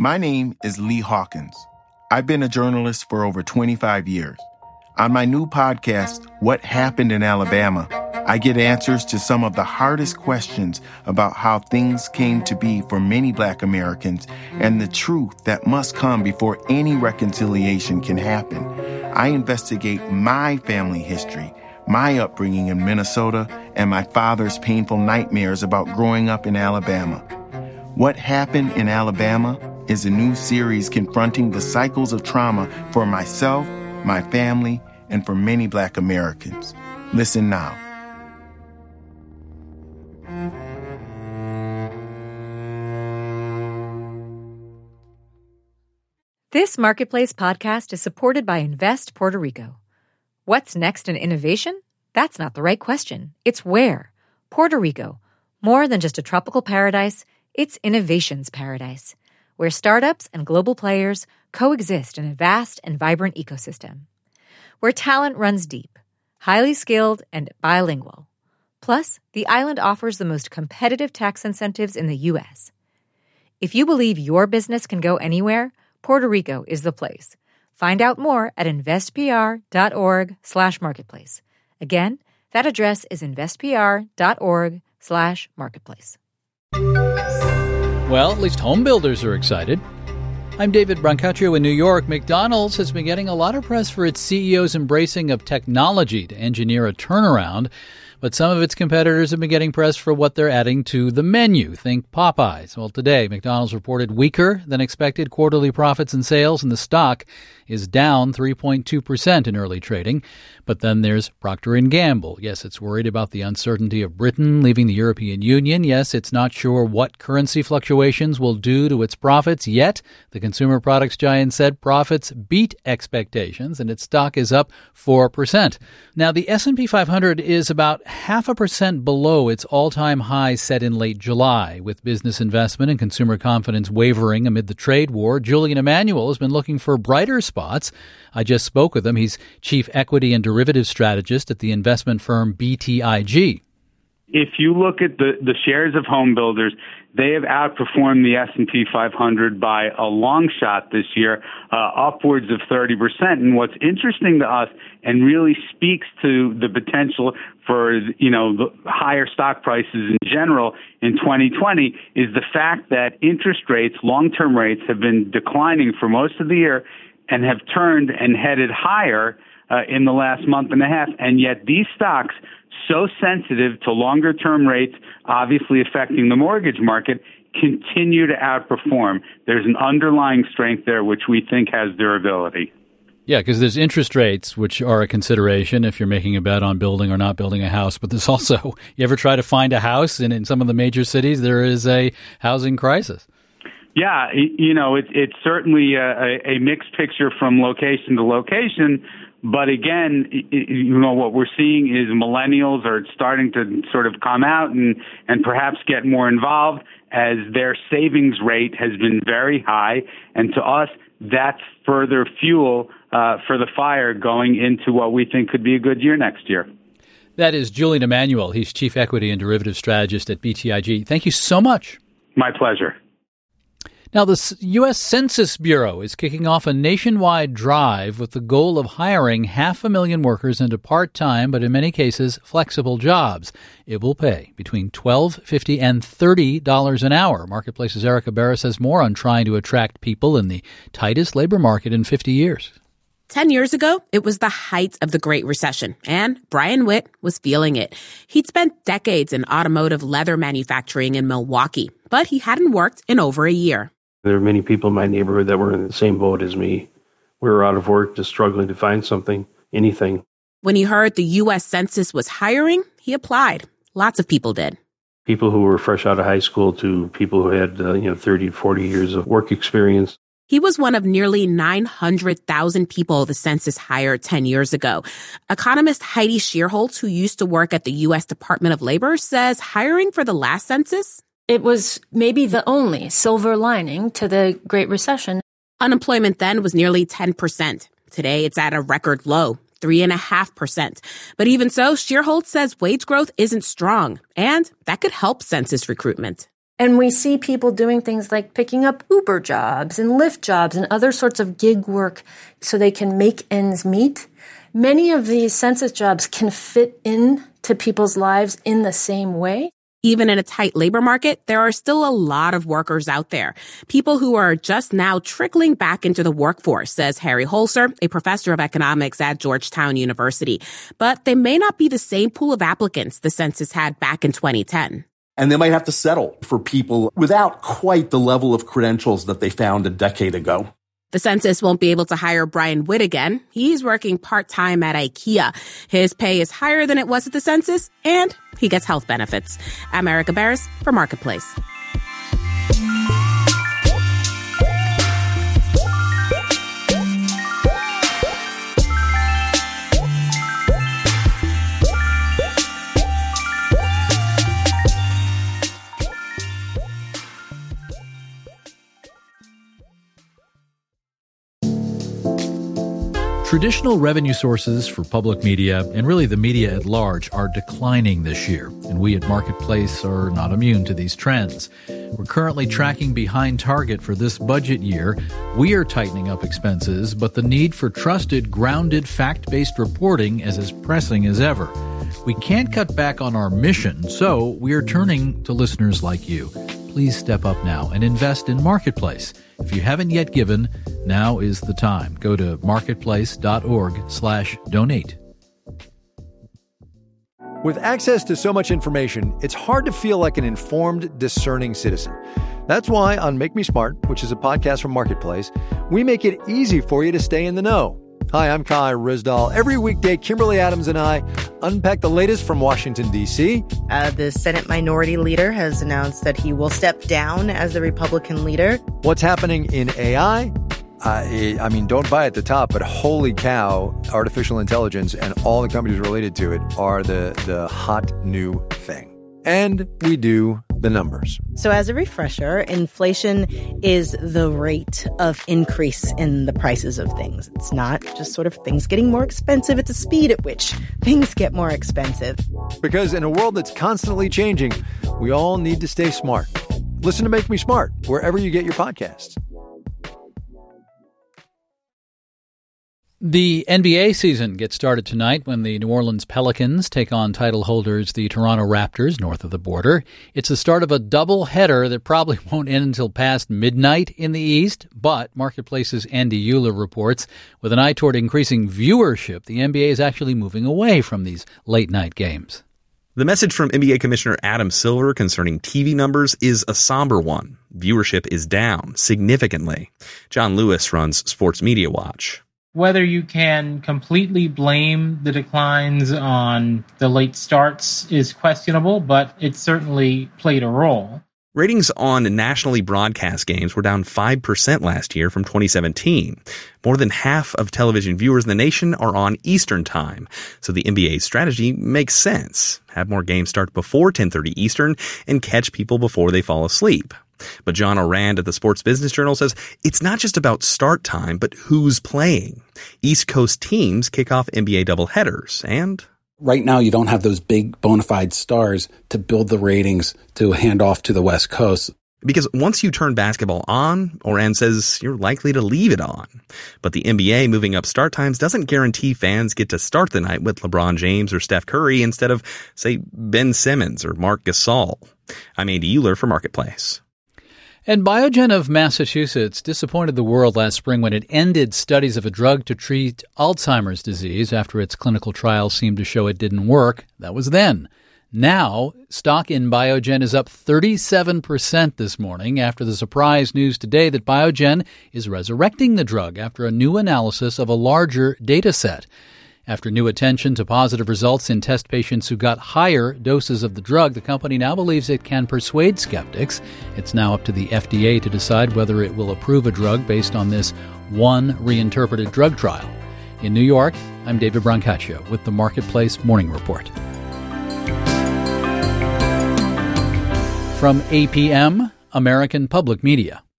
My name is Lee Hawkins. I've been a journalist for over 25 years. On my new podcast, What Happened in Alabama, I get answers to some of the hardest questions about how things came to be for many Black Americans and the truth that must come before any reconciliation can happen. I investigate my family history, my upbringing in Minnesota, and my father's painful nightmares about growing up in Alabama. What Happened in Alabama is a new series confronting the cycles of trauma for myself, my family, and for many Black Americans. Listen now. This Marketplace podcast is supported by Invest Puerto Rico. What's next in innovation? That's not the right question. It's where. Puerto Rico. More than just a tropical paradise, it's innovation's paradise, where startups and global players coexist in a vast and vibrant ecosystem, where talent runs deep, highly skilled, and bilingual. Plus, the island offers the most competitive tax incentives in the U.S. If you believe your business can go anywhere, Puerto Rico is the place. Find out more at investpr.org/marketplace. Again, that address is investpr.org/marketplace. Well, at least home builders are excited. I'm David Brancaccio in New York. McDonald's has been getting a lot of press for its CEO's embracing of technology to engineer a turnaround, but some of its competitors have been getting press for what they're adding to the menu. Think Popeyes. Well, today, McDonald's reported weaker than expected quarterly profits and sales, and the stock is down 3.2% in early trading. But then there's Procter & Gamble. Yes, it's worried about the uncertainty of Britain leaving the European Union. Yes, it's not sure what currency fluctuations will do to its profits yet. The consumer products giant said profits beat expectations, and its stock is up 4%. Now, the S&P 500 is about 0.5% below its all-time high set in late July. With business investment and consumer confidence wavering amid the trade war, Julian Emanuel has been looking for brighter spots. I just spoke with him. He's chief equity and derivative strategist at the investment firm BTIG. If you look at the shares of home builders, they have outperformed the S&P 500 by a long shot this year, upwards of 30%. And what's interesting to us and really speaks to the potential for, the higher stock prices in general in 2020 is the fact that interest rates, long-term rates, have been declining for most of the year and have turned and headed higher in the last month and a half. And yet these stocks, so sensitive to longer-term rates, obviously affecting the mortgage market, continue to outperform. There's an underlying strength there which we think has durability. Yeah, because there's interest rates, which are a consideration if you're making a bet on building or not building a house. But there's also, you ever try to find a house, and in some of the major cities, there is a housing crisis. Yeah, it's certainly a mixed picture from location to location. But again, what we're seeing is millennials are starting to sort of come out and perhaps get more involved as their savings rate has been very high. And to us, that's further fuel for the fire going into what we think could be a good year next year. That is Julian Emanuel. He's chief equity and derivative strategist at BTIG. Thank you so much. My pleasure. Now, the U.S. Census Bureau is kicking off a nationwide drive with the goal of hiring 500,000 workers into part-time, but in many cases, flexible jobs. It will pay between $12.50 and $30 an hour. Marketplace's Erica Barra says more on trying to attract people in the tightest labor market in 50 years. 10 years ago, it was the height of the Great Recession, and Brian Witt was feeling it. He'd spent decades in automotive leather manufacturing in Milwaukee, but he hadn't worked in over a year. There were many people in my neighborhood that were in the same boat as me. We were out of work, just struggling to find something, anything. When he heard the U.S. Census was hiring, he applied. Lots of people did. People who were fresh out of high school to people who had 30 to 40 years of work experience. He was one of nearly 900,000 people the census hired 10 years ago. Economist Heidi Shierholz, who used to work at the U.S. Department of Labor, says hiring for the last census, it was maybe the only silver lining to the Great Recession. Unemployment then was nearly 10%. Today, it's at a record low, 3.5%. But even so, Shierholz says wage growth isn't strong, and that could help census recruitment. And we see people doing things like picking up Uber jobs and Lyft jobs and other sorts of gig work so they can make ends meet. Many of these census jobs can fit into people's lives in the same way. Even in a tight labor market, there are still a lot of workers out there. People who are just now trickling back into the workforce, says Harry Holzer, a professor of economics at Georgetown University. But they may not be the same pool of applicants the census had back in 2010. And they might have to settle for people without quite the level of credentials that they found a decade ago. The census won't be able to hire Brian Witt again. He's working part-time at IKEA. His pay is higher than it was at the census, and he gets health benefits. I'm Erica Barris for Marketplace. Traditional revenue sources for public media, and really the media at large, are declining this year, and we at Marketplace are not immune to these trends. We're currently tracking behind target for this budget year. We are tightening up expenses, but the need for trusted, grounded, fact-based reporting is as pressing as ever. We can't cut back on our mission, so we are turning to listeners like you. Please step up now and invest in Marketplace. If you haven't yet given, now is the time. Go to marketplace.org/donate. With access to so much information, it's hard to feel like an informed, discerning citizen. That's why on Make Me Smart, which is a podcast from Marketplace, we make it easy for you to stay in the know. Hi, I'm Kai Rizdal. Every weekday, Kimberly Adams and I unpack the latest from Washington, D.C. The Senate Minority Leader has announced that he will step down as the Republican leader. What's happening in AI? I mean, don't buy at the top, but holy cow, artificial intelligence and all the companies related to it are the hot new thing. And we do the numbers. So as a refresher, inflation is the rate of increase in the prices of things. It's not just sort of things getting more expensive. It's the speed at which things get more expensive. Because in a world that's constantly changing, we all need to stay smart. Listen to Make Me Smart wherever you get your podcasts. The NBA season gets started tonight when the New Orleans Pelicans take on title holders the Toronto Raptors north of the border. It's the start of a doubleheader that probably won't end until past midnight in the East, but Marketplace's Andy Euler reports with an eye toward increasing viewership, the NBA is actually moving away from these late-night games. The message from NBA Commissioner Adam Silver concerning TV numbers is a somber one. Viewership is down significantly. John Lewis runs Sports Media Watch. Whether you can completely blame the declines on the late starts is questionable, but it certainly played a role. Ratings on nationally broadcast games were down 5% last year from 2017. More than half of television viewers in the nation are on Eastern Time, so the NBA's strategy makes sense. Have more games start before 10:30 Eastern and catch people before they fall asleep. But John Orand at the Sports Business Journal says it's not just about start time, but who's playing. East Coast teams kick off NBA doubleheaders, and right now you don't have those big bona fide stars to build the ratings to hand off to the West Coast. Because once you turn basketball on, Orand says you're likely to leave it on. But the NBA moving up start times doesn't guarantee fans get to start the night with LeBron James or Steph Curry instead of, say, Ben Simmons or Marc Gasol. I'm Andy Euler for Marketplace. And Biogen of Massachusetts disappointed the world last spring when it ended studies of a drug to treat Alzheimer's disease after its clinical trials seemed to show it didn't work. That was then. Now, stock in Biogen is up 37% this morning after the surprise news today that Biogen is resurrecting the drug after a new analysis of a larger data set. After new attention to positive results in test patients who got higher doses of the drug, the company now believes it can persuade skeptics. It's now up to the FDA to decide whether it will approve a drug based on this one reinterpreted drug trial. In New York, I'm David Brancaccio with the Marketplace Morning Report. From APM, American Public Media.